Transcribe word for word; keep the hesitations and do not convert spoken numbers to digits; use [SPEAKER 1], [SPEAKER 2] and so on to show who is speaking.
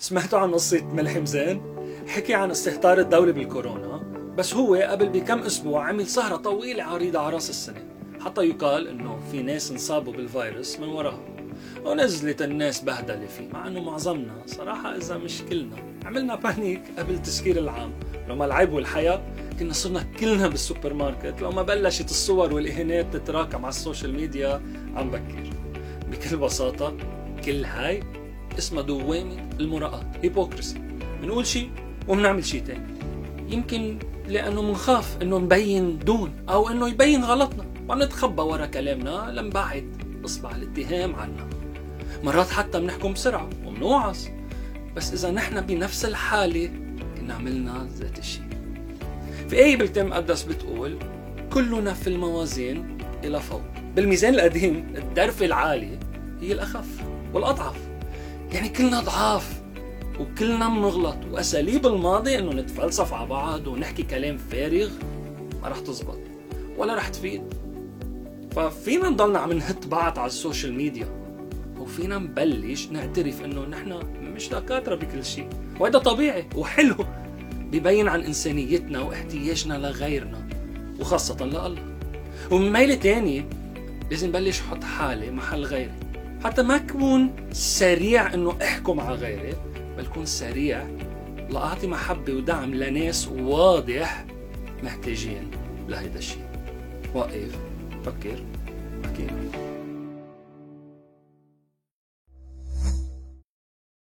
[SPEAKER 1] سمعتوا عن قصة ملحم زين؟ حكي عن استهتار الدولة بالكورونا، بس هو قبل بكم أسبوع عمل سهرة طويلة عريضة على رأس السنة حتى يقال إنه في ناس انصابوا بالفيروس من وراها، ونزلت الناس بهدلة فيه، مع إنه معظمنا صراحة إذا مش كلنا عملنا بانيك قبل التسكير العام. لما العيب والحياة كنا صرنا كلنا بالسوبر ماركت لما بلشت الصور والإهانات تتراكم على السوشيال ميديا عم بكر. بكل بساطة كل هاي اسمها دوامة المراءة، هيبوكريسي. بنقول شيء وبنعمل شيء تاني، يمكن لأنه منخاف إنه نبين دون أو إنه يبين غلطنا، وعم نتخبى ورا كلامنا لنبعد إصبع الاتهام عنا. مرات حتى بنحكم بسرعة وبنوعظ، بس إذا نحن بنفس الحالة كنا عملنا ذات الشيء. في آية بالكتاب المقدس بتقول كلنا في الموازين إلى فوق. بالميزان القديم الدرفة العالية هي الأخف والأضعف، يعني كلنا ضعاف وكلنا بنغلط، وأساليب الماضي إنه نتفلسف على بعض ونحكي كلام فارغ ما رح تزبط ولا رح تفيد. ففينا نضلنا عم نهت بعض على السوشيال ميديا، وفينا نبلش نعترف إنه نحن مش دكاترة بكل شيء، وهذا طبيعي وحلو، بيبين عن إنسانيتنا واحتياجنا لغيرنا وخاصة لله. ومن ميلة تانية لازم بلش حط حالي محل غيري، حتى ما كون سريع إنه أحكم على غيري، بل كون سريع لأعطي محبة ودعم لناس واضح محتاجين لهيدا الشيء. وقف فكر أكيد.